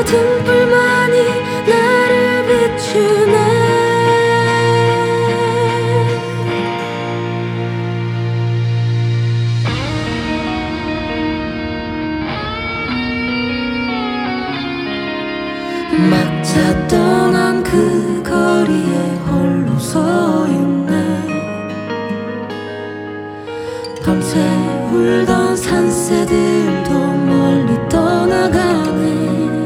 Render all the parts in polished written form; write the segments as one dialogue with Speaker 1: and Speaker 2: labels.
Speaker 1: 등불만이 나를 비추네. 막차 떠난 그 거리에 홀로 서 있네. 밤새 울던 산새들도 멀리 떠나가네.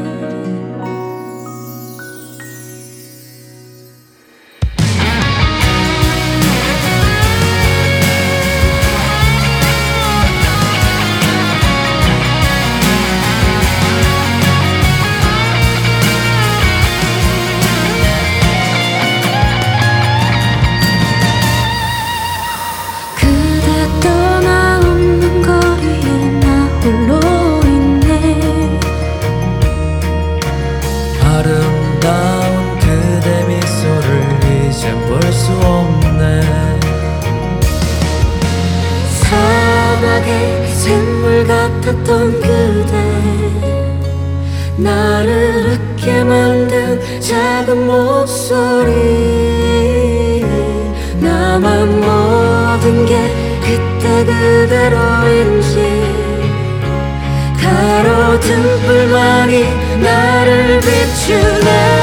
Speaker 2: 아름다운 그대 미소를 이젠 볼 수 없네.
Speaker 1: 사막의 샘물 같았던 그대, 나를 웃게 만든 작은 목소리. 나만 모든 게 그때 그대로인지, 가로등 불만이 나를 비추네.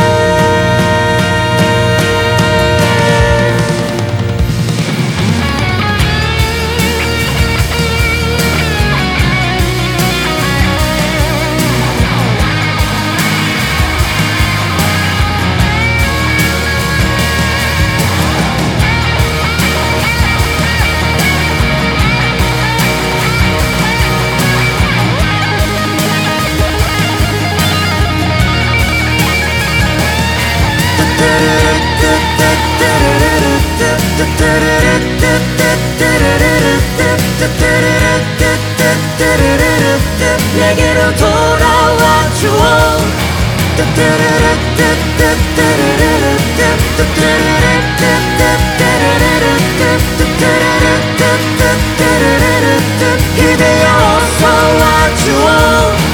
Speaker 1: 내게로 돌아와 주어. 그대여 어서 와 주어.